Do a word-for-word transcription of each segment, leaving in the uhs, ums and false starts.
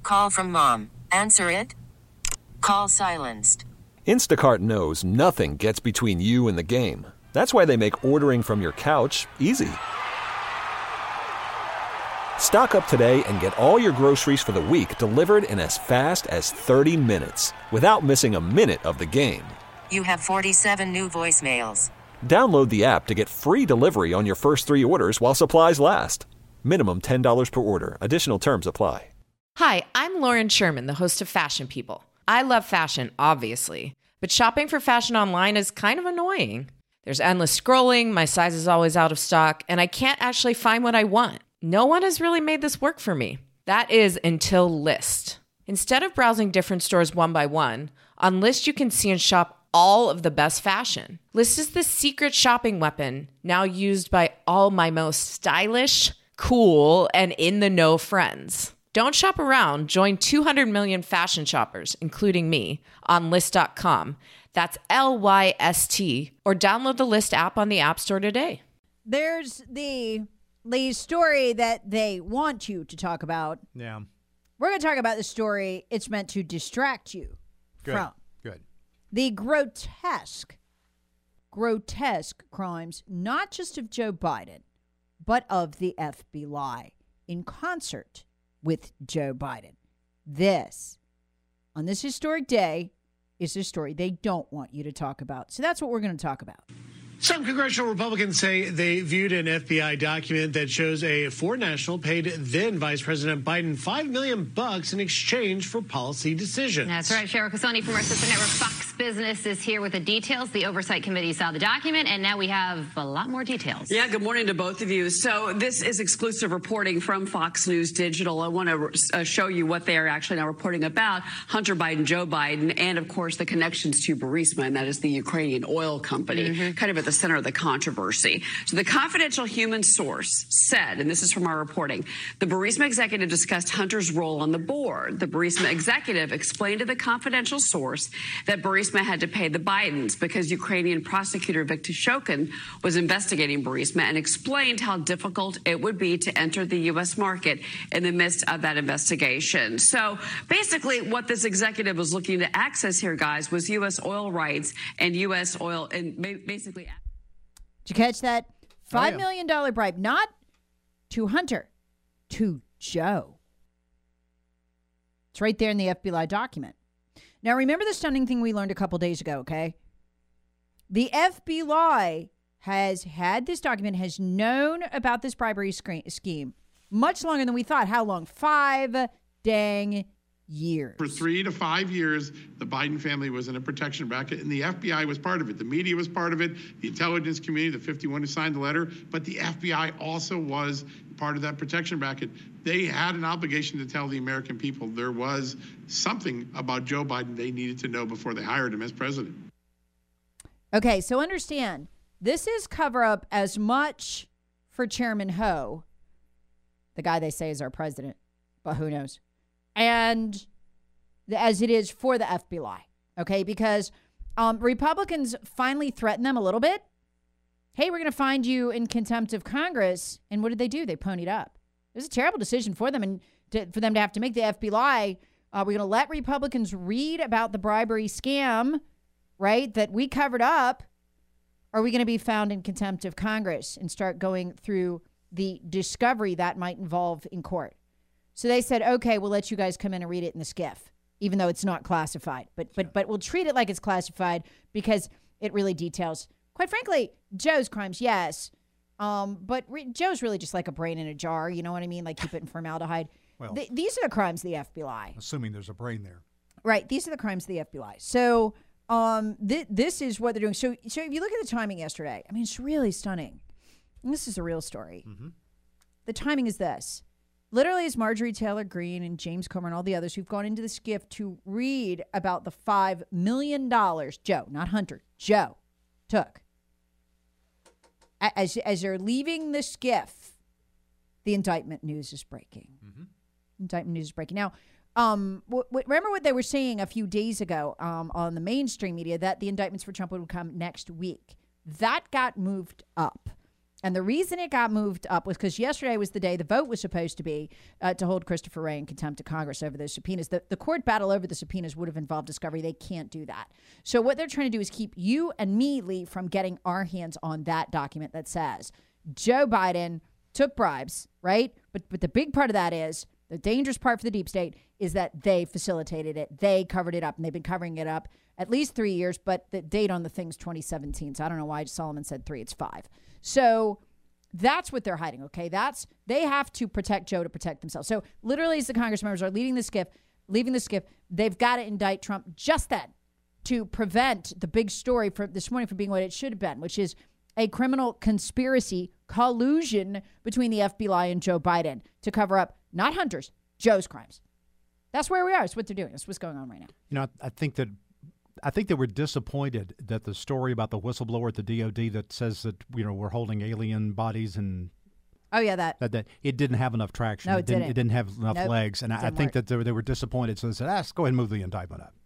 Call from mom. Answer it. Call silenced. Instacart knows nothing gets between you and the game. That's why they make ordering from your couch easy. Stock up today and get all your groceries for the week delivered in as fast as thirty minutes without missing a minute of the game. You have forty-seven new voicemails. Download the app to get free delivery on your first three orders while supplies last. Minimum ten dollars per order. Additional terms apply. Hi, I'm Lauren Sherman, the host of Fashion People. I love fashion, obviously, but shopping for fashion online is kind of annoying. There's endless scrolling, my size is always out of stock, and I can't actually find what I want. No one has really made this work for me. That is until Lyst. Instead of browsing different stores one by one, on Lyst you can see and shop all of the best fashion. Lyst is the secret shopping weapon now used by all my most stylish, cool, and in-the-know friends. Don't shop around. Join two hundred million fashion shoppers, including me, on Lyst dot com. That's L Y S T. Or download the Lyst app on the App Store today. There's the, the story that they want you to talk about. Yeah. We're going to talk about the story it's meant to distract you Good. from. Good. The grotesque, grotesque crimes, not just of Joe Biden, but of the F B I in concert with Joe Biden. This, on this historic day, is a story they don't want you to talk about. So that's what we're going to talk about. Some congressional Republicans say they viewed an F B I document that shows a foreign national paid then Vice President Biden five million bucks in exchange for policy decisions. That's right. Cheryl Casoni from our sister network Fox Business is here with the details. The Oversight Committee saw the document, and now we have a lot more details. Yeah, good morning to both of you. So this is exclusive reporting from Fox News Digital. I want to uh, show you what they are actually now reporting about Hunter Biden, Joe Biden, and, of course, the connections to Burisma, and that is the Ukrainian oil company, mm-hmm. kind of at the center of the controversy. So the confidential human source said, and this is from our reporting, the Burisma executive discussed Hunter's role on the board. The Burisma executive explained to the confidential source that Burisma had to pay the Bidens because Ukrainian prosecutor Viktor Shokin was investigating Burisma and explained how difficult it would be to enter the U S market in the midst of that investigation. So basically what this executive was looking to access here, guys, was U S oil rights and U S oil and basically... Did you catch that? Five oh, yeah. million dollar bribe, not to Hunter, to Joe. It's right there in the F B I document. Now, remember the stunning thing we learned a couple days ago, okay? The F B I has had this document, has known about this bribery scheme much longer than we thought. How long? Five dang years. For three to five years, the Biden family was in a protection bracket, and the F B I was part of it. The media was part of it, the intelligence community, the fifty-one who signed the letter, but the F B I also was part of that protection bracket. They had an obligation to tell the American people there was something about Joe Biden they needed to know before they hired him as president. Okay, so understand, this is cover up as much for Chairman Ho, the guy they say is our president, but who knows, and as it is for the F B I, okay? Because um, Republicans finally threatened them a little bit. Hey, we're going to find you in contempt of Congress. And what did they do? They ponied up. It was a terrible decision for them and to, for them to have to make the F B I. Uh, we're going to let Republicans read about the bribery scam, right, that we covered up. Or are we going to be found in contempt of Congress and start going through the discovery that might involve in court? So they said, okay, we'll let you guys come in and read it in the skiff, even though it's not classified. But but but we'll treat it like it's classified because it really details, quite frankly, Joe's crimes, yes. Um, but re- Joe's really just like a brain in a jar, you know what I mean? Like keep it in formaldehyde. Well, Th- these are the crimes of the F B I. Assuming there's a brain there. Right. These are the crimes of the F B I. So um, th- this is what they're doing. So, so if you look at the timing yesterday, I mean, it's really stunning. And this is a real story. Mm-hmm. The timing is this. Literally, as Marjorie Taylor Greene and James Comer and all the others who've gone into the skiff to read about the five million dollars Joe, not Hunter, Joe, took. As, as they're leaving the skiff, the indictment news is breaking. Mm-hmm. Indictment news is breaking. Now, um, w- w- remember what they were saying a few days ago um, on the mainstream media, that the indictments for Trump would come next week. That got moved up. And the reason it got moved up was because yesterday was the day the vote was supposed to be uh, to hold Christopher Wray in contempt of Congress over those subpoenas. The, the court battle over the subpoenas would have involved discovery. They can't do that. So what they're trying to do is keep you and me, Lee, from getting our hands on that document that says Joe Biden took bribes, right? But but the big part of that is, the dangerous part for the deep state is that they facilitated it. They covered it up, and they've been covering it up at least three years, but the date on the thing's twenty seventeen. So I don't know why Solomon said three. It's five. So that's what they're hiding, okay? That's they have to protect Joe to protect themselves. So literally, as the Congress members are leading the skiff, leaving the skiff, they've got to indict Trump just then to prevent the big story for this morning from being what it should have been, which is a criminal conspiracy collusion between the F B I and Joe Biden to cover up not Hunter's, Joe's crimes. That's where we are. That's what they're doing. That's what's going on right now. You know, I think that I think they were disappointed that the story about the whistleblower at the D O D that says that, you know, we're holding alien bodies and oh yeah, that that, that it didn't have enough traction. No, it, it didn't. didn't. It didn't have enough nope, legs, and I, I think work. that they were, they were disappointed. So they said, ah, let's go ahead and move the indictment up.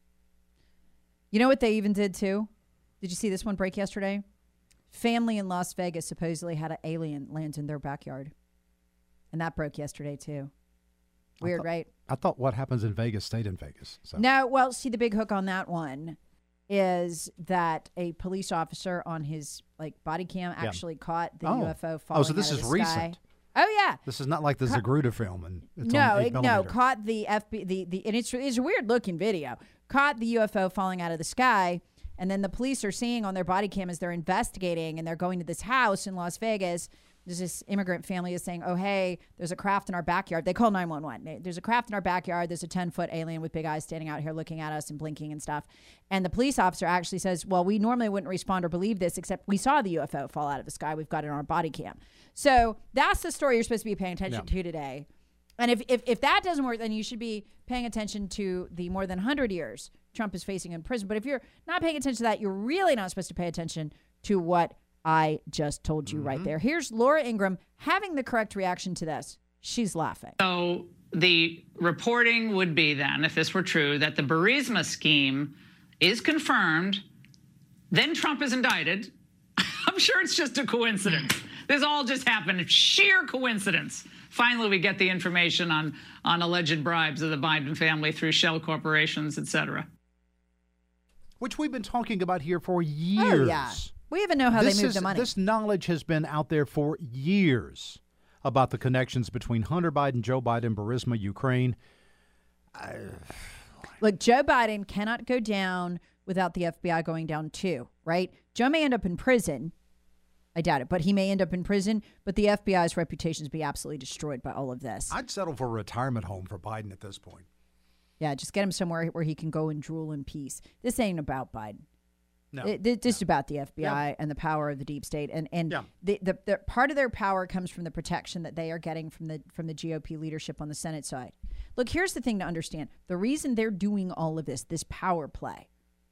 You know what they even did too? Did you see this one break yesterday? Family in Las Vegas supposedly had an alien land in their backyard, and that broke yesterday too. Weird, I thought, right? I thought what happens in Vegas stayed in Vegas. So. No, well, see, the big hook on that one is that a police officer on his like body cam actually yeah. caught the oh. U F O falling Oh, so this out is of the recent. sky. Oh yeah, this is not like the Ca- Zagruda film, and it's no, on eight it, no, millimeter. caught the F B the the and it's it's a weird looking video. Caught the U F O falling out of the sky, and then the police are seeing on their body cam as they're investigating, and they're going to this house in Las Vegas. There's this immigrant family is saying, oh, hey, there's a craft in our backyard. They call nine one one. There's a craft in our backyard. There's a ten-foot alien with big eyes standing out here looking at us and blinking and stuff. And the police officer actually says, well, we normally wouldn't respond or believe this, except we saw the U F O fall out of the sky. We've got it on our body cam. So that's the story you're supposed to be paying attention yeah. to today. And if, if, if that doesn't work, then you should be paying attention to the more than one hundred years Trump is facing in prison. But if you're not paying attention to that, you're really not supposed to pay attention to what I just told you mm-hmm. right there. Here's Laura Ingraham having the correct reaction to this. She's laughing. So the reporting would be then, if this were true, that the Burisma scheme is confirmed, then Trump is indicted. I'm sure it's just a coincidence. This all just happened. Sheer coincidence. Finally, we get the information on, on alleged bribes of the Biden family through shell corporations, et cetera. Which we've been talking about here for years. Oh, yeah. We even know how this they move is, the money. This knowledge has been out there for years about the connections between Hunter Biden, Joe Biden, Burisma, Ukraine. I... Look, Joe Biden cannot go down without the F B I going down too, right? Joe may end up in prison. I doubt it, but he may end up in prison. But the F B I's reputation is be absolutely destroyed by all of this. I'd settle for a retirement home for Biden at this point. Yeah, just get him somewhere where he can go and drool in peace. This ain't about Biden. No, it, it, this no. is about the F B I yeah. and the power of the deep state, and and yeah. the, the the part of their power comes from the protection that they are getting from the from the G O P leadership on the Senate side. Look, here's the thing to understand: the reason they're doing all of this, this power play,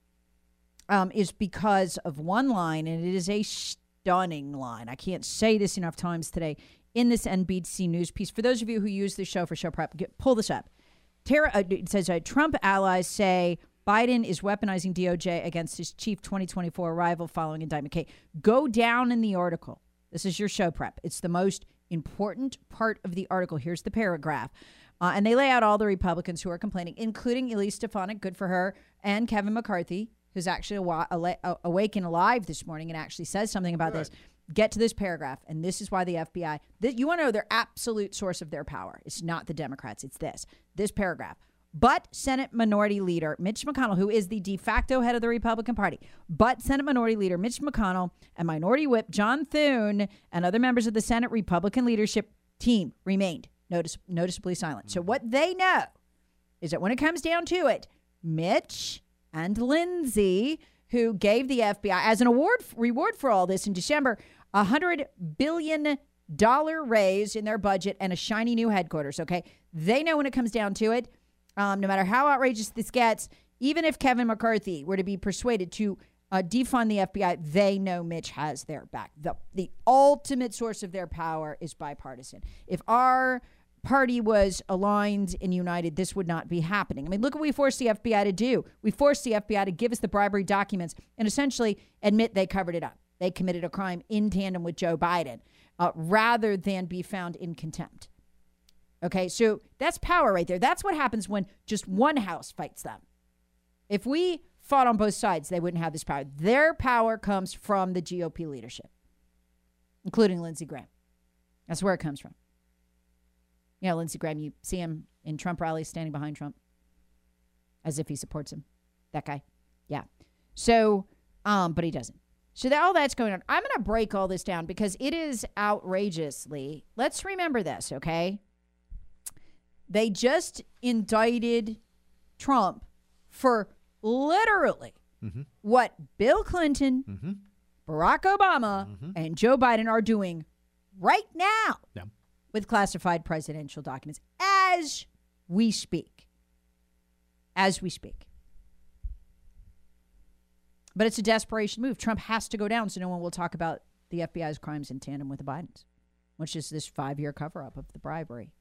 um, is because of one line, and it is a stunning line. I can't say this enough times today in this N B C News piece. For those of you who use this show for show prep, get, pull this up. Tara, uh, it says uh, Trump allies say Biden is weaponizing D O J against his chief twenty twenty-four rival following indictment. Okay, go down in the article. This is your show prep. It's the most important part of the article. Here's the paragraph. Uh, and they lay out all the Republicans who are complaining, including Elise Stefanik, good for her, and Kevin McCarthy, who's actually awa- awa- awake and alive this morning and actually says something about good. this. Get to this paragraph, and this is why the F B I, th- you want to know their absolute source of their power. It's not the Democrats. It's this. This paragraph. But Senate Minority Leader Mitch McConnell, who is the de facto head of the Republican Party, but Senate Minority Leader Mitch McConnell and Minority Whip John Thune and other members of the Senate Republican leadership team remained notice- noticeably silent. So what they know is that when it comes down to it, Mitch and Lindsey, who gave the F B I as an award reward for all this in December, a one hundred billion dollars raise in their budget and a shiny new headquarters, okay? They know when it comes down to it, um, no matter how outrageous this gets, even if Kevin McCarthy were to be persuaded to uh, defund the F B I, they know Mitch has their back. The, the ultimate source of their power is bipartisan. If our party was aligned and united, this would not be happening. I mean, look what we forced the F B I to do. We forced the F B I to give us the bribery documents and essentially admit they covered it up. they committed a crime in tandem with Joe Biden, uh, rather than be found in contempt. Okay, so that's power right there. That's what happens when just one house fights them. If we fought on both sides, they wouldn't have this power. Their power comes from the G O P leadership, including Lindsey Graham. That's where it comes from. You know, Lindsey Graham, you see him in Trump rallies standing behind Trump as if he supports him. That guy. Yeah. So, um, but he doesn't. So that, all that's going on. I'm going to break all this down because it is outrageously. Let's remember this, okay? They just indicted Trump for literally mm-hmm. what Bill Clinton, mm-hmm. Barack Obama, mm-hmm. and Joe Biden are doing right now yeah. with classified presidential documents as we speak. As we speak. But it's a desperation move. Trump has to go down so no one will talk about the F B I's crimes in tandem with the Bidens, which is this five-year cover-up of the bribery.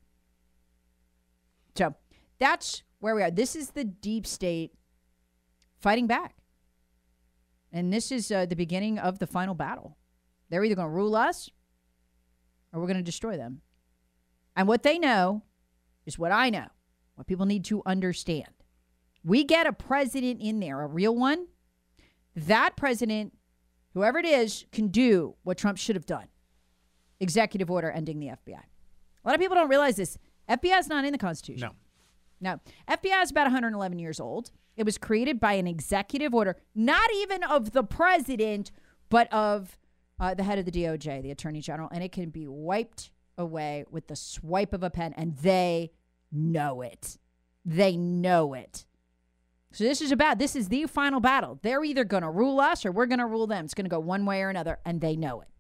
So that's where we are. This is the deep state fighting back. And this is uh, the beginning of the final battle. They're either going to rule us or we're going to destroy them. And what they know is what I know, what people need to understand. We get a president in there, a real one. That president, whoever it is, can do what Trump should have done. Executive order ending the F B I. A lot of people don't realize this. F B I is not in the Constitution. No. No. F B I is about one hundred eleven years old. It was created by an executive order, not even of the president, but of uh, the head of the D O J, the Attorney General. And it can be wiped away with the swipe of a pen. And they know it. They know it. So this is about, this is the final battle. They're either going to rule us or we're going to rule them. It's going to go one way or another, and they know it.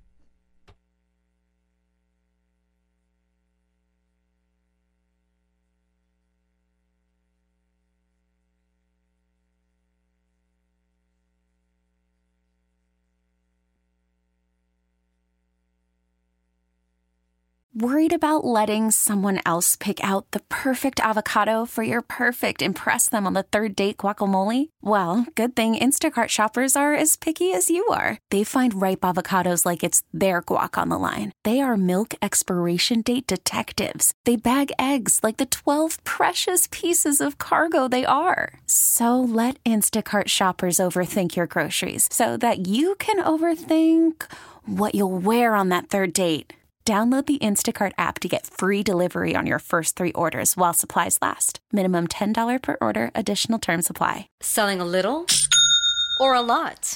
Worried about letting someone else pick out the perfect avocado for your perfect impress them on the third date guacamole? Well, good thing Instacart shoppers are as picky as you are. They find ripe avocados like it's their guac on the line. They are milk expiration date detectives. They bag eggs like the twelve precious pieces of cargo they are. So let Instacart shoppers overthink your groceries so that you can overthink what you'll wear on that third date. Download the Instacart app to get free delivery on your first three orders while supplies last. Minimum ten dollars per order. Additional terms apply. Selling a little or a lot?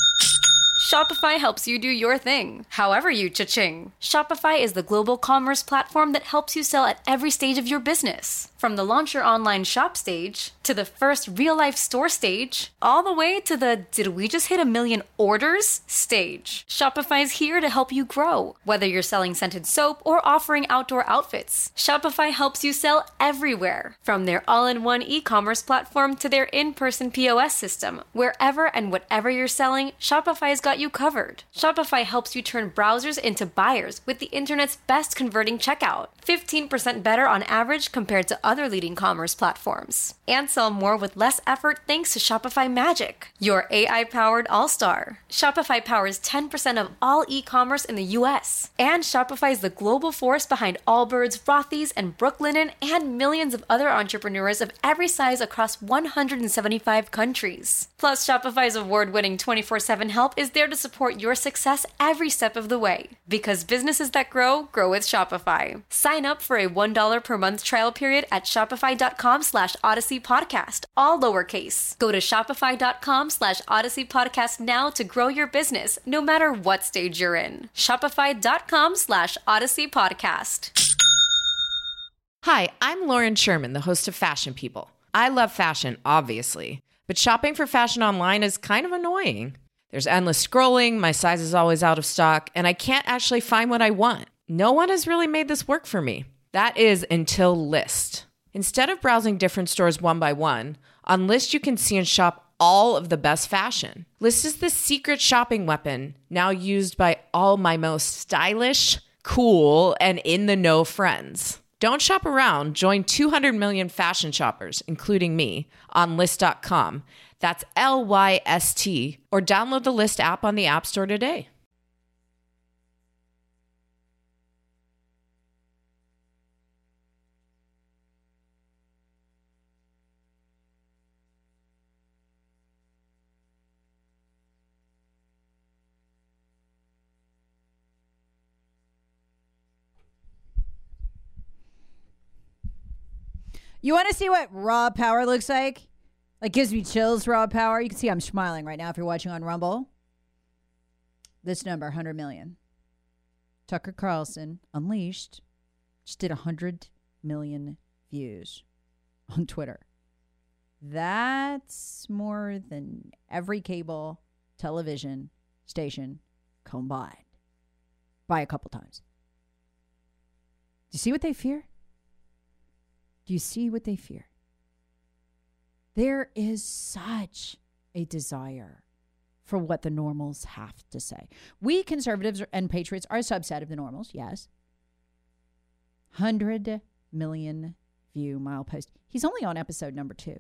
Shopify helps you do your thing, however you cha-ching. Shopify is the global commerce platform that helps you sell at every stage of your business. From the launch your online shop stage, to the first real-life store stage, all the way to the did we just hit a million orders stage. Shopify's here to help you grow. Whether you're selling scented soap or offering outdoor outfits, Shopify helps you sell everywhere. From their all-in-one e-commerce platform to their in-person P O S system, wherever and whatever you're selling, Shopify's got you covered. Shopify helps you turn browsers into buyers with the internet's best converting checkout. fifteen percent better on average compared to other leading commerce platforms. And sell more with less effort thanks to Shopify Magic, your A I-powered all-star. Shopify powers ten percent of all e-commerce in the U S. And Shopify is the global force behind Allbirds, Rothy's, and Brooklinen, and millions of other entrepreneurs of every size across one hundred seventy-five countries. Plus, Shopify's award-winning twenty-four seven help is there to support your success every step of the way. Because businesses that grow, grow with Shopify. Sign up for a one dollar per month trial period at shopify.com slash Odyssey Podcast, all lowercase. Go to shopify.com slash Odyssey Podcast now to grow your business, no matter what stage you're in. Shopify.com slash Odyssey Podcast. Hi, I'm Lauren Sherman, the host of Fashion People. I love fashion, obviously, but shopping for fashion online is kind of annoying. There's endless scrolling, my size is always out of stock, and I can't actually find what I want. No one has really made this work for me. That is until Lyst. Instead of browsing different stores one by one, on Lyst you can see and shop all of the best fashion. Lyst is the secret shopping weapon now used by all my most stylish, cool, and in-the-know friends. Don't shop around. Join two hundred million fashion shoppers, including me, on Lyst dot com. That's L Y S T. Or download the Lyst app on the App Store today. You want to see what raw power looks like? Like, gives me chills, raw power. You can see I'm smiling right now if you're watching on Rumble. This number, one hundred million. Tucker Carlson, Unleashed, just did one hundred million views on Twitter. That's more than every cable television station combined by a couple times. Do you see what they fear? Do you see what they fear? There is such a desire for what the normals have to say. We conservatives and patriots are a subset of the normals, yes. one hundred million view milepost. He's only on episode number two.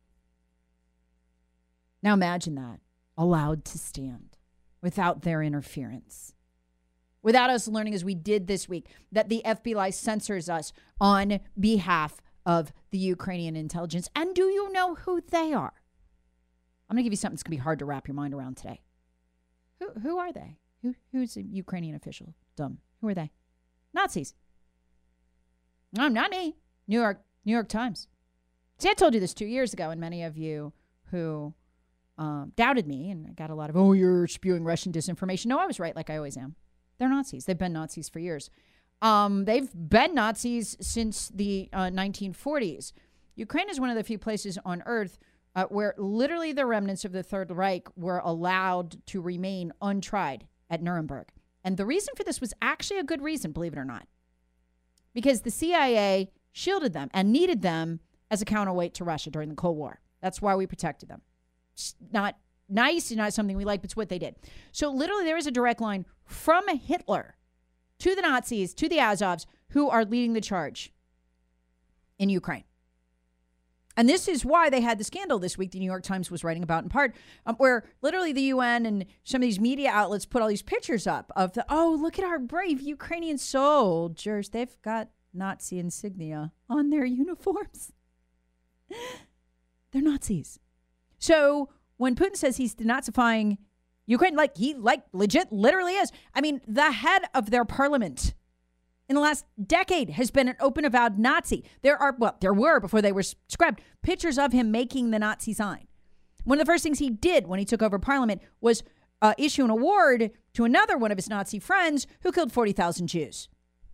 Now imagine that, allowed to stand without their interference. Without us learning, as we did this week, that the F B I censors us on behalf of the Ukrainian intelligence. And do you know who they are? I'm going to give you something that's going to be hard to wrap your mind around today. Who who are they? Who Who's a Ukrainian official? Dumb. Who are they? Nazis. No, not me. New York, New York Times. See, I told you this two years ago, and many of you who um, doubted me, and I got a lot of, oh, you're spewing Russian disinformation. No, I was right, like I always am. They're Nazis. They've been Nazis for years. Um, they've been Nazis since the uh, nineteen forties. Ukraine is one of the few places on earth uh, where literally the remnants of the Third Reich were allowed to remain untried at Nuremberg. And the reason for this was actually a good reason, believe it or not, because the C I A shielded them and needed them as a counterweight to Russia during the Cold War. That's why we protected them. It's not nice, not something we like, but it's what they did. So literally there is a direct line from Hitler to the Nazis, to the Azovs, who are leading the charge in Ukraine. And this is why they had the scandal this week the New York Times was writing about in part, um, where literally the U N and some of these media outlets put all these pictures up of the, oh, look at our brave Ukrainian soldiers. They've got Nazi insignia on their uniforms. They're Nazis. So when Putin says he's denazifying Ukraine, like he like legit literally is. I mean, the head of their parliament in the last decade has been an open avowed Nazi. There are, well, there were before they were scrubbed, pictures of him making the Nazi sign. One of the first things he did when he took over parliament was uh, issue an award to another one of his Nazi friends who killed forty thousand Jews.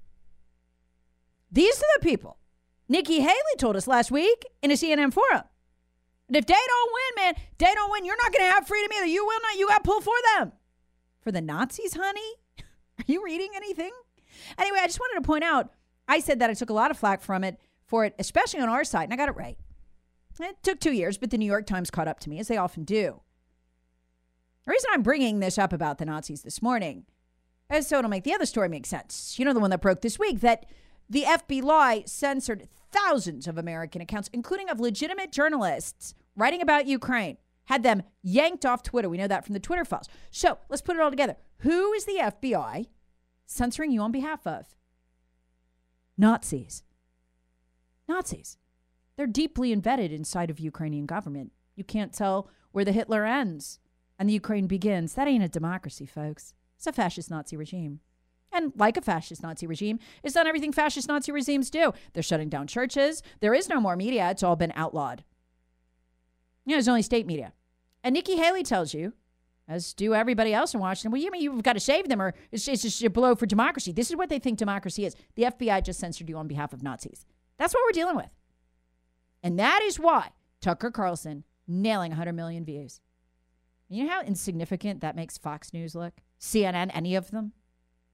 These are the people Nikki Haley told us last week in a C N N forum. And if they don't win, man, if they don't win, you're not going to have freedom either. You will not. You got to pull for them. For the Nazis, honey? Are you reading anything? Anyway, I just wanted to point out, I said that I took a lot of flack from it, for it, especially on our side, and I got it right. It took two years, but the New York Times caught up to me, as they often do. The reason I'm bringing this up about the Nazis this morning is so it'll make the other story make sense. You know, the one that broke this week, that the F B I censored thousands of American accounts, including of legitimate journalists writing about Ukraine, had them yanked off Twitter. We know that from the Twitter files. So let's put it all together. Who is the F B I censoring you on behalf of? Nazis. Nazis. They're deeply embedded inside of Ukrainian government. You can't tell where the Hitler ends and the Ukraine begins. That ain't a democracy, folks. It's a fascist Nazi regime. And like a fascist Nazi regime, it's done everything fascist Nazi regimes do. They're shutting down churches. There is no more media. It's all been outlawed. You know, there's only state media. And Nikki Haley tells you, as do everybody else in Washington, well, you mean you've got to save them, or it's, it's just a blow for democracy. This is what they think democracy is. The F B I just censored you on behalf of Nazis. That's what we're dealing with. And that is why Tucker Carlson nailing one hundred million views. You know how insignificant that makes Fox News look? C N N, any of them?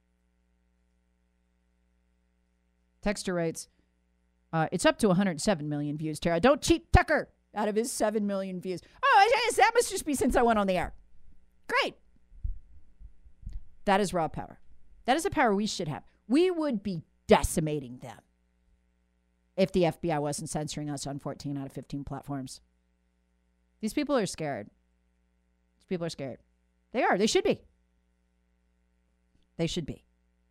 Texter writes, uh, it's up to one hundred seven million views, Tara. Don't cheat Tucker out of his seven million views. Oh, that must just be since I went on the air. Great. That is raw power. That is a power we should have. We would be decimating them if the F B I wasn't censoring us on fourteen out of fifteen platforms. These people are scared. These people are scared. They are. They should be. They should be.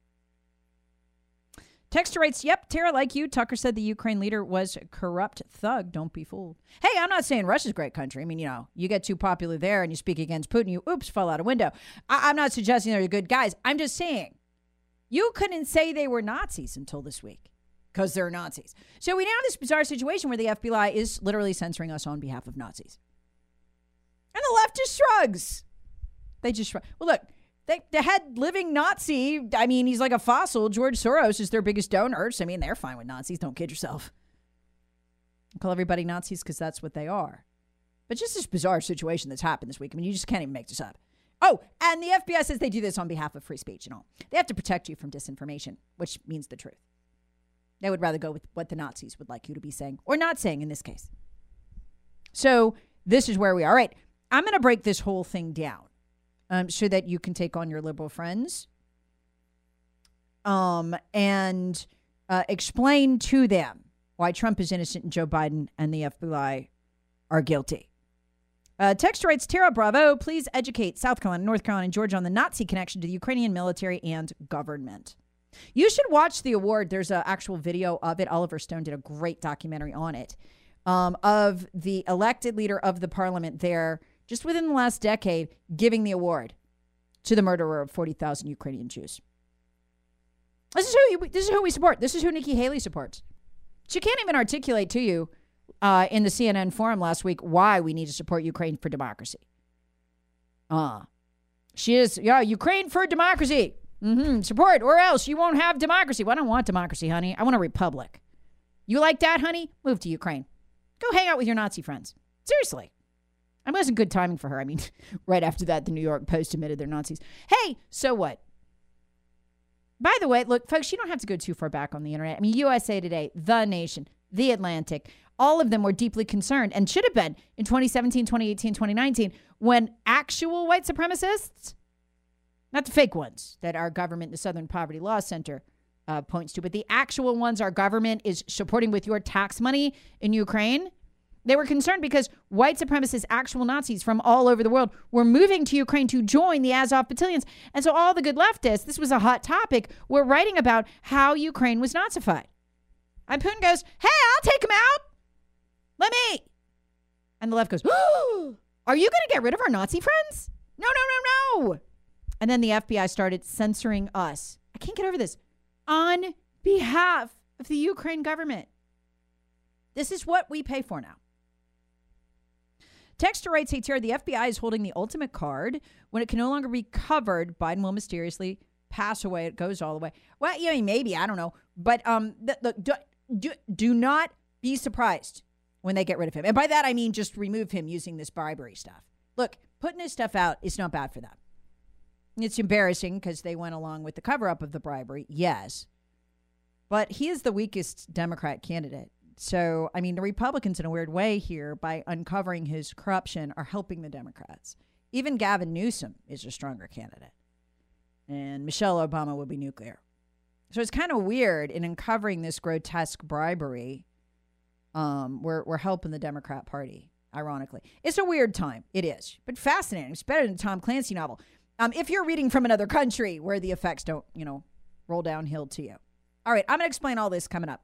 Texter writes, yep, Tara, like you, Tucker said the Ukraine leader was a corrupt thug. Don't be fooled. Hey, I'm not saying Russia's a great country. I mean, you know, you get too popular there and you speak against Putin, you, oops, fall out a window. I- I'm not suggesting they're good guys. I'm just saying you couldn't say they were Nazis until this week because they're Nazis. So we now have this bizarre situation where the F B I is literally censoring us on behalf of Nazis. And the left just shrugs. They just shrug. Well, look. They, the head living Nazi, I mean, he's like a fossil. George Soros is their biggest donor. So, I mean, they're fine with Nazis. Don't kid yourself. Call everybody Nazis because that's what they are. But just this bizarre situation that's happened this week. I mean, you just can't even make this up. Oh, and the F B I says they do this on behalf of free speech and all. They have to protect you from disinformation, which means the truth. They would rather go with what the Nazis would like you to be saying or not saying in this case. So this is where we are. All right, I'm going to break this whole thing down. Um, so that you can take on your liberal friends um, and uh, explain to them why Trump is innocent and Joe Biden and the F B I are guilty. Uh, Text writes, Tara Bravo, please educate South Carolina, North Carolina, and Georgia on the Nazi connection to the Ukrainian military and government. You should watch the award. There's an actual video of it. Oliver Stone did a great documentary on it um, of the elected leader of the parliament there just within the last decade, giving the award to the murderer of forty thousand Ukrainian Jews. This is who you, this is who we support. This is who Nikki Haley supports. She can't even articulate to you uh, in the C N N forum last week why we need to support Ukraine for democracy. Uh, she is, yeah, Ukraine for democracy. Mm-hmm, support, or else you won't have democracy. Well, I don't want democracy, honey. I want a republic. You like that, honey? Move to Ukraine. Go hang out with your Nazi friends. Seriously. It wasn't good timing for her. I mean, right after that, the New York Post admitted they're Nazis. Hey, so what? By the way, look, folks, you don't have to go too far back on the internet. I mean, U S A Today, The Nation, The Atlantic, all of them were deeply concerned and should have been in twenty seventeen, twenty eighteen, twenty nineteen when actual white supremacists, not the fake ones that our government, the Southern Poverty Law Center, uh, points to, but the actual ones our government is supporting with your tax money in Ukraine. They were concerned because white supremacists, actual Nazis from all over the world, were moving to Ukraine to join the Azov battalions. And so all the good leftists, this was a hot topic, were writing about how Ukraine was Nazified. And Putin goes, hey, I'll take him out. Let me. And the left goes, oh, are you going to get rid of our Nazi friends? No, no, no, no. And then the F B I started censoring us. I can't get over this. On behalf of the Ukraine government. This is what we pay for now. Texter writes, hey, Tara, the F B I is holding the ultimate card. When it can no longer be covered, Biden will mysteriously pass away. It goes all the way. Well, yeah, maybe. I don't know. But um, th- th- do, do, do not be surprised when they get rid of him. And by that, I mean just remove him using this bribery stuff. Look, putting his stuff out is not bad for them. It's embarrassing because they went along with the cover-up of the bribery, yes. But he is the weakest Democrat candidate. So, I mean, the Republicans, in a weird way here, by uncovering his corruption, are helping the Democrats. Even Gavin Newsom is a stronger candidate. And Michelle Obama would be nuclear. So it's kind of weird in uncovering this grotesque bribery. Um, we're, we're helping the Democrat Party, ironically. It's a weird time. It is. But fascinating. It's better than a Tom Clancy novel. Um, if you're reading from another country where the effects don't, you know, roll downhill to you. All right, I'm going to explain all this coming up.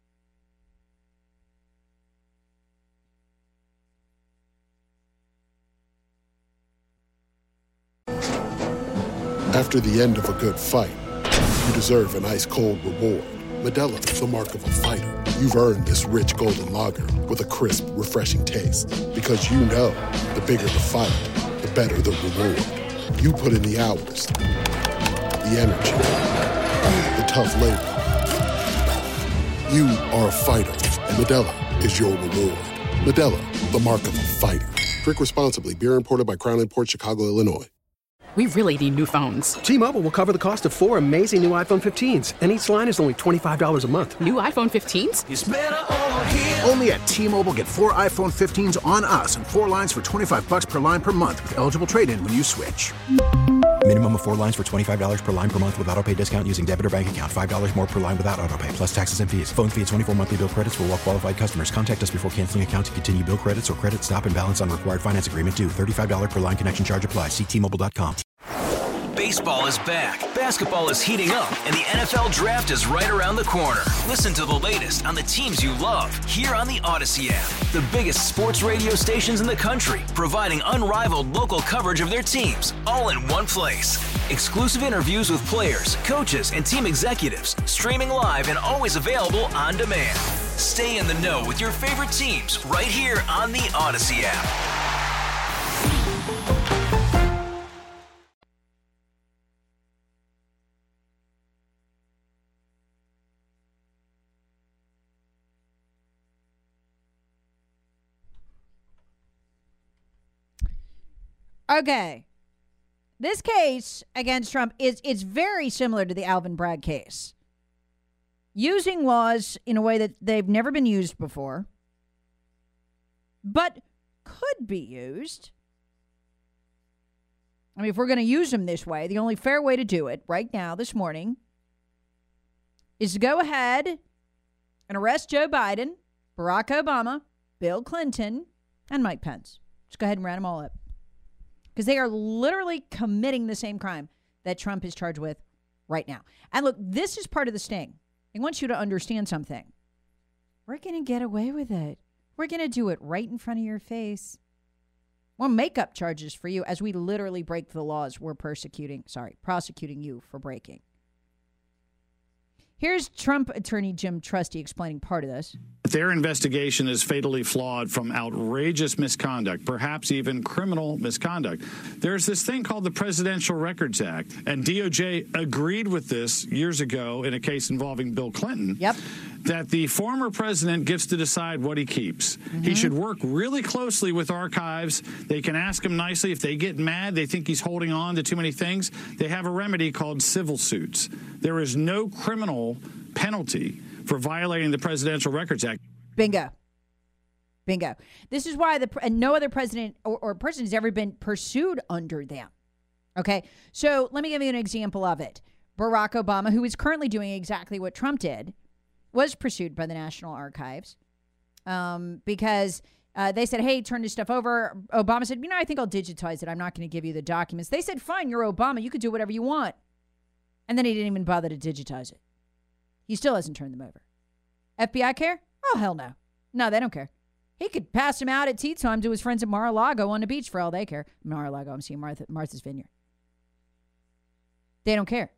After the end of a good fight, you deserve an ice-cold reward. Modelo is the mark of a fighter. You've earned this rich golden lager with a crisp, refreshing taste. Because you know, the bigger the fight, the better the reward. You put in the hours, the energy, the tough labor. You are a fighter, and Modelo is your reward. Modelo, the mark of a fighter. Drink responsibly. Beer imported by Crown Imports, Chicago, Illinois. We really need new phones. T-Mobile will cover the cost of four amazing new iPhone fifteens, and each line is only twenty-five dollars a month. New iPhone fifteens? It's better over here. Only at T-Mobile, get four iPhone fifteens on us and four lines for twenty-five dollars per line per month with eligible trade-in when you switch. Minimum of four lines for twenty-five dollars per line per month with autopay discount using debit or bank account. five dollars more per line without autopay, plus taxes and fees. Phone fee at twenty-four monthly bill credits for well-qualified customers. Contact us before canceling account to continue bill credits or credit stop and balance on required finance agreement due. thirty-five dollars per line connection charge applies. See T Mobile dot com. Baseball is back, basketball is heating up, and the N F L Draft is right around the corner. Listen to the latest on the teams you love here on the Odyssey app. The biggest sports radio stations in the country, providing unrivaled local coverage of their teams, all in one place. Exclusive interviews with players, coaches, and team executives, streaming live and always available on demand. Stay in the know with your favorite teams right here on the Odyssey app. Okay. This case against Trump is it's very similar to the Alvin Bragg case. Using laws in a way that they've never been used before, but could be used. I mean, if we're going to use them this way, the only fair way to do it right now, this morning, is to go ahead and arrest Joe Biden, Barack Obama, Bill Clinton, and Mike Pence. Just go ahead and round them all up. Because they are literally committing the same crime that Trump is charged with right now. And look, this is part of the sting. I want you to understand something. We're going to get away with it. We're going to do it right in front of your face. We'll make up charges for you as we literally break the laws we're persecuting, sorry, prosecuting you for breaking. Here's Trump attorney Jim Trusty explaining part of this. Their investigation is fatally flawed from outrageous misconduct, perhaps even criminal misconduct. There's this thing called the Presidential Records Act, and D O J agreed with this years ago in a case involving Bill Clinton. Yep. That the former president gets to decide what he keeps. Mm-hmm. He should work really closely with archives. They can ask him nicely. If they get mad, they think he's holding on to too many things, they have a remedy called civil suits. There is no criminal penalty for violating the Presidential Records Act. Bingo. Bingo. This is why the and no other president or, or person has ever been pursued under them. Okay, so let me give you an example of it. Barack Obama, who is currently doing exactly what Trump did, was pursued by the National Archives um, because uh, they said, hey, turn this stuff over. Obama said, you know, I think I'll digitize it. I'm not going to give you the documents. They said, fine, you're Obama. You could do whatever you want. And then he didn't even bother to digitize it. He still hasn't turned them over. F B I care? Oh, hell no. No, they don't care. He could pass them out at tea time to his friends at Mar-a-Lago on the beach for all they care. Mar-a-Lago, I'm seeing Martha, Martha's Vineyard. They don't care.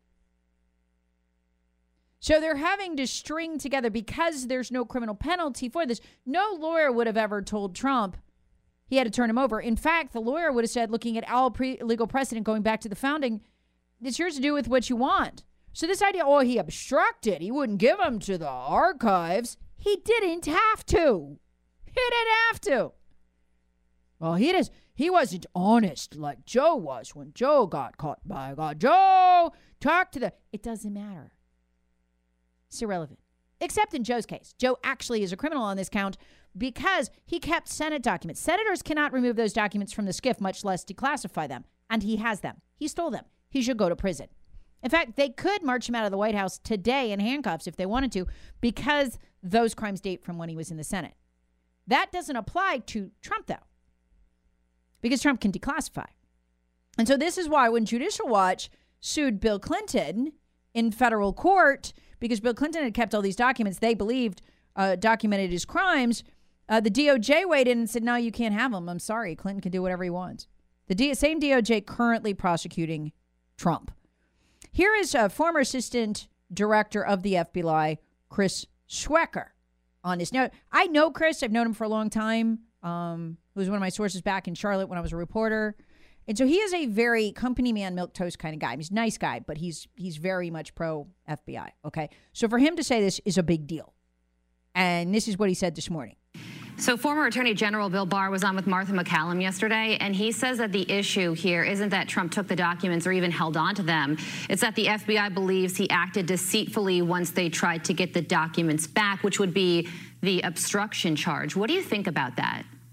So they're having to string together, because there's no criminal penalty for this. No lawyer would have ever told Trump he had to turn him over. In fact, the lawyer would have said, looking at all pre- legal precedent going back to the founding, it's yours to do with what you want. So this idea, oh, he obstructed, he wouldn't give them to the archives. He didn't have to. He didn't have to. Well, he does. He wasn't honest like Joe was when Joe got caught by God. Joe, talk to the. It doesn't matter. It's irrelevant. Except in Joe's case. Joe actually is a criminal on this count because he kept Senate documents. Senators cannot remove those documents from the SCIF, much less declassify them. And he has them. He stole them. He should go to prison. In fact, they could march him out of the White House today in handcuffs if they wanted to, because those crimes date from when he was in the Senate. That doesn't apply to Trump, though, because Trump can declassify. And so this is why when Judicial Watch sued Bill Clinton in federal court, because Bill Clinton had kept all these documents they believed uh, documented his crimes, uh, the D O J weighed in and said, no, you can't have them. I'm sorry. Clinton can do whatever he wants. The D- same D O J currently prosecuting Trump. Here is a former assistant director of the F B I, Chris Schwecker, on this. Now, I know Chris. I've known him for a long time. Um, he was one of my sources back in Charlotte when I was a reporter. And so he is a very company man, milquetoast kind of guy. He's a nice guy, but he's he's very much pro F B I, okay? So for him to say this is a big deal. And this is what he said this morning. So former Attorney General Bill Barr was on with Martha McCallum yesterday, and he says that the issue here isn't that Trump took the documents or even held on to them. It's that the F B I believes he acted deceitfully once they tried to get the documents back, which would be the obstruction charge. What do you think about that?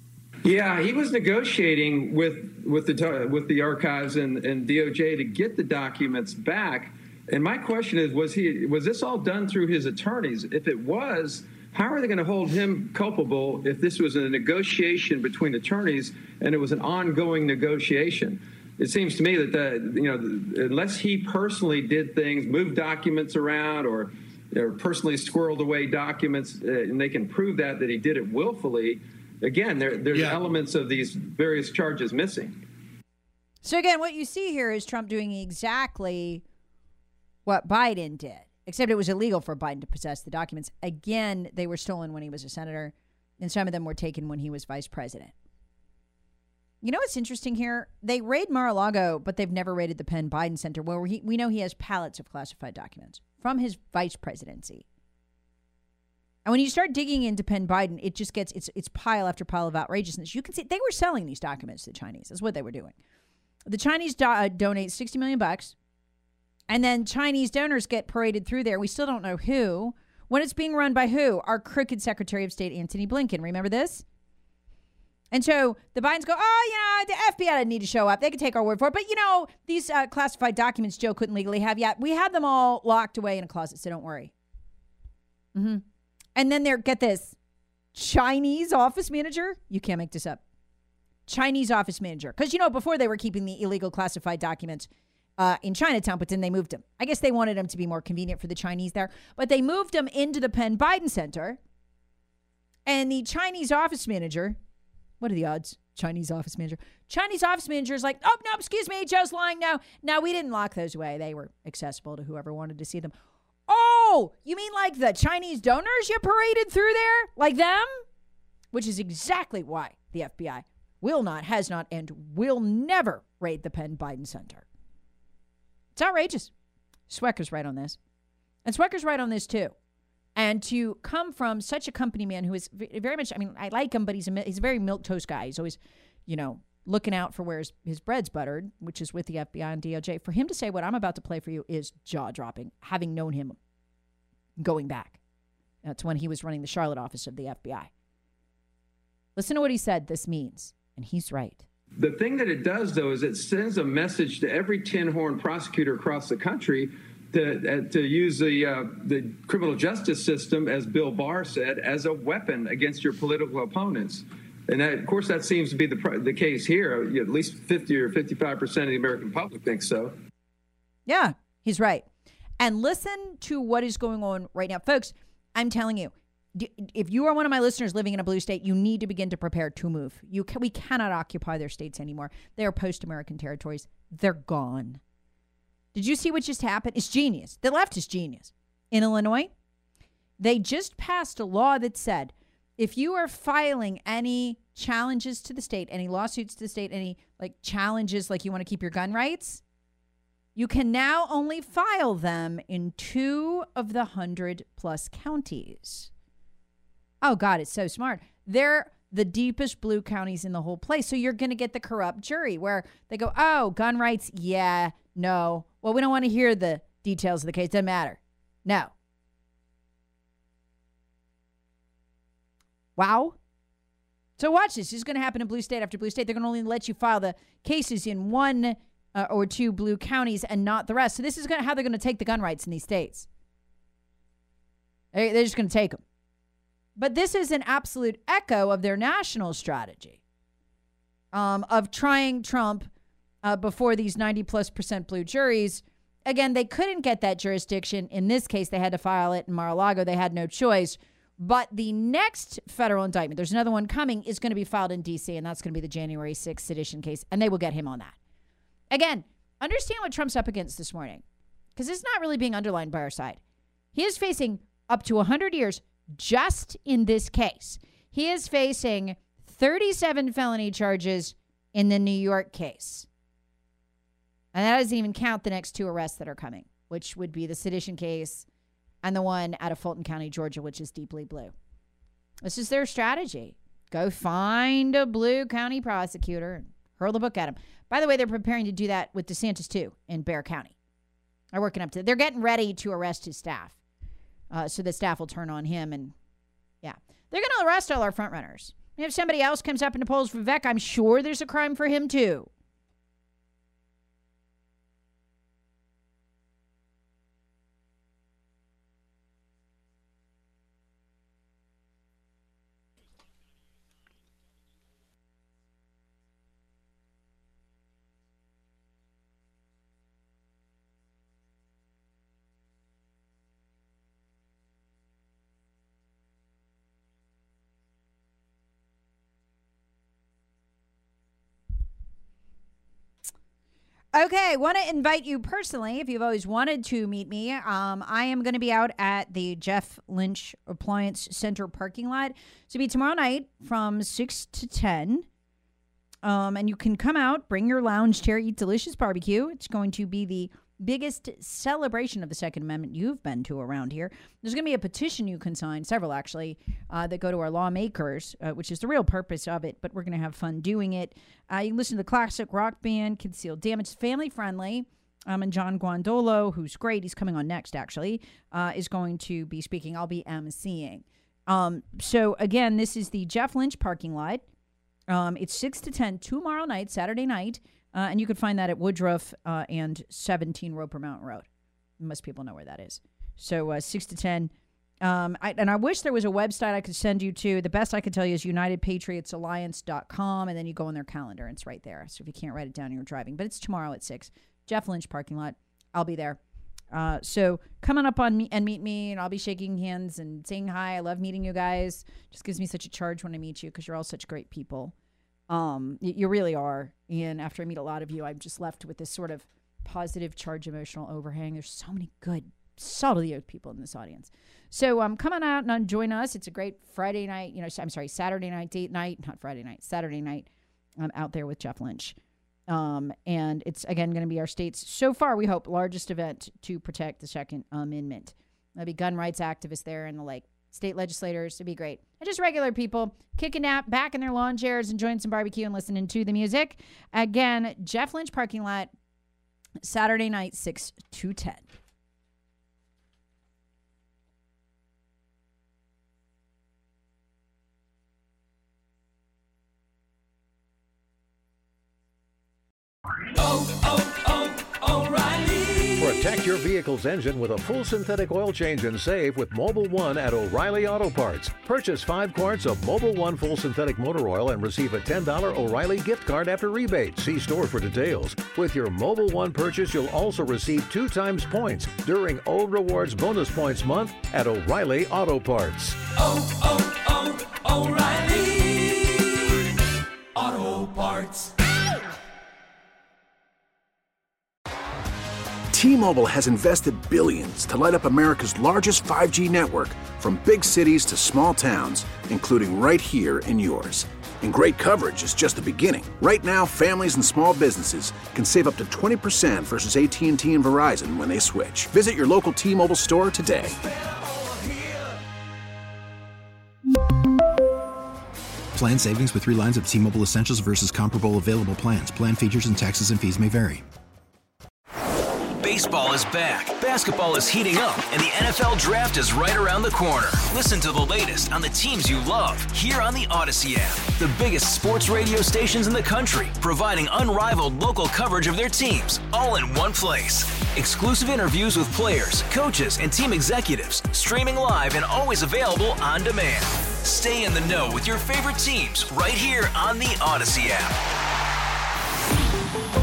Yeah, he was negotiating with with the with the archives and, and D O J to get the documents back. And my question is, was he was this all done through his attorneys? If it was, how are they going to hold him culpable if this was a negotiation between attorneys and it was an ongoing negotiation? It seems to me that the, you know, unless he personally did things, moved documents around, or, or personally squirreled away documents, uh, and they can prove that that he did it willfully. Again, there, there's yeah. elements of these various charges missing. So again, what you see here is Trump doing exactly what Biden did, except it was illegal for Biden to possess the documents. Again, they were stolen when he was a senator, and some of them were taken when he was vice president. You know what's interesting here? They raid Mar-a-Lago, but they've never raided the Penn Biden Center, where he, we know he has pallets of classified documents from his vice presidency. And when you start digging into Penn Biden, it just gets, it's it's pile after pile of outrageousness. You can see they were selling these documents to the Chinese. That's what they were doing. The Chinese do- uh, donate sixty million bucks, and then Chinese donors get paraded through there. We still don't know who. When it's being run by who? Our crooked Secretary of State, Antony Blinken. Remember this? And so the Bidens go, oh, yeah, the F B I didn't need to show up. They could take our word for it. But, you know, these uh, classified documents Joe couldn't legally have yet. We had them all locked away in a closet, so don't worry. Mm-hmm. And then there, get this, Chinese office manager. You can't make this up. Chinese office manager. Because, you know, before they were keeping the illegal classified documents uh, in Chinatown, but then they moved them. I guess they wanted them to be more convenient for the Chinese there. But they moved them into the Penn Biden Center. And the Chinese office manager... What are the odds? Chinese office manager. Chinese office manager is like, oh, no, excuse me, Joe's lying. No, no, we didn't lock those away. They were accessible to whoever wanted to see them. Oh, you mean like the Chinese donors you paraded through there? Like them? Which is exactly why the F B I will not, has not, and will never raid the Penn Biden Center. It's outrageous. Swecker's right on this. And Swecker's right on this, too. And to come from such a company man who is very much, I mean, I like him, but he's a, he's a very milquetoast guy. He's always, you know, looking out for where his, his bread's buttered, which is with the F B I and D O J. For him to say what I'm about to play for you is jaw-dropping, having known him going back. That's when he was running the Charlotte office of the F B I. Listen to what he said this means, and he's right. The thing that it does, though, is it sends a message to every tin-horn prosecutor across the country To, uh, to use the uh, the criminal justice system, as Bill Barr said, as a weapon against your political opponents. And that, of course, that seems to be the the case here. At least fifty or fifty-five percent of the American public thinks so. Yeah, he's right. And listen to what is going on right now. Folks, I'm telling you, if you are one of my listeners living in a blue state, you need to begin to prepare to move. You can, we cannot occupy their states anymore. They are post-American territories. They're gone. Did you see what just happened? It's genius. The left is genius. In Illinois, they just passed a law that said if you are filing any challenges to the state, any lawsuits to the state, any like challenges like you want to keep your gun rights, you can now only file them in two of the hundred plus counties. Oh, God, it's so smart. They're the deepest blue counties in the whole place. So you're going to get the corrupt jury where they go, oh, gun rights, yeah, no. Well, we don't want to hear the details of the case. Doesn't matter. No. Wow. So watch this. This is going to happen in blue state after blue state. They're going to only let you file the cases in one uh, or two blue counties and not the rest. So this is gonna, how they're going to take the gun rights in these states. They're just going to take them. But this is an absolute echo of their national strategy um, of trying Trump uh, before these ninety plus percent blue juries. Again, they couldn't get that jurisdiction. In this case, they had to file it in Mar-a-Lago. They had no choice. But the next federal indictment, there's another one coming, is going to be filed in D C, and that's going to be the January sixth sedition case, and they will get him on that. Again, understand what Trump's up against this morning, because it's not really being underlined by our side. He is facing up to one hundred years just in this case. He is facing thirty-seven felony charges in the New York case. And that doesn't even count the next two arrests that are coming, which would be the sedition case and the one out of Fulton County, Georgia, which is deeply blue. This is their strategy. Go find a blue county prosecutor and hurl the book at him. By the way, they're preparing to do that with DeSantis, too, in Bexar County. They're working up to They're getting ready to arrest his staff. Uh, so the staff will turn on him. And, yeah, They're going to arrest all our front runners. If somebody else comes up in the polls for Vivek, I'm sure there's a crime for him too. Okay, want to invite you personally, if you've always wanted to meet me. Um, I am going to be out at the Jeff Lynch Appliance Center parking lot. So it'll be tomorrow night from six to ten. Um, and you can come out, bring your lounge chair, eat delicious barbecue. It's going to be the biggest celebration of the Second Amendment you've been to around here. There's going to be a petition you can sign, several actually, uh, that go to our lawmakers, uh, which is the real purpose of it, but we're going to have fun doing it. Uh, you can listen to the classic rock band, Concealed Damage, family friendly. Um, and John Guandolo, who's great, he's coming on next actually, uh, is going to be speaking. I'll be emceeing. Um, so again, this is the Jeff Lynch parking lot. Um, it's six to ten tomorrow night, Saturday night. Uh, and you can find that at Woodruff uh, and seventeen Roper Mountain Road. Most people know where that is. So uh, six to ten. Um, I, and I wish there was a website I could send you to. The best I could tell you is united patriots alliance dot com, and then you go on their calendar, and it's right there. So if you can't write it down, you're driving. But it's tomorrow at six. Jeff Lynch parking lot. I'll be there. Uh, so come on up on me and meet me, and I'll be shaking hands and saying hi. I love meeting you guys. Just gives me such a charge when I meet you because you're all such great people. Um, you really are. And after I meet a lot of you, I'm just left with this sort of positive charge, emotional overhang. There's so many good, solidly young people in this audience. So um, come on out and join us. It's a great Friday night, you know, I'm sorry, Saturday night, date night, not Friday night, Saturday night. I'm out there with Jeff Lynch. Um, and it's, again, going to be our state's, so far, we hope, largest event to protect the Second Amendment. There'll be gun rights activists there and the like. State legislators, it'd be great. And just regular people kicking nap back in their lawn chairs, enjoying some barbecue and listening to the music. Again, Jeff Lynch parking lot, Saturday night, six to ten. Oh, oh, oh, O'Reilly. Protect your vehicle's engine with a full synthetic oil change and save with Mobil one at O'Reilly Auto Parts. Purchase five quarts of Mobil one full synthetic motor oil and receive a ten dollars O'Reilly gift card after rebate. See store for details. With your Mobil one purchase, you'll also receive two times points during O Rewards Bonus Points Month at O'Reilly Auto Parts. Oh, oh, oh, O'Reilly Auto Parts. T-Mobile has invested billions to light up America's largest five G network, from big cities to small towns, including right here in yours. And great coverage is just the beginning. Right now, families and small businesses can save up to twenty percent versus A T and T and Verizon when they switch. Visit your local T-Mobile store today. Plan savings with three lines of T-Mobile Essentials versus comparable available plans. Plan features and taxes and fees may vary. Baseball is back, basketball is heating up, and the N F L Draft is right around the corner. Listen to the latest on the teams you love here on the Odyssey app. The biggest sports radio stations in the country, providing unrivaled local coverage of their teams, all in one place. Exclusive interviews with players, coaches, and team executives, streaming live and always available on demand. Stay in the know with your favorite teams right here on the Odyssey app.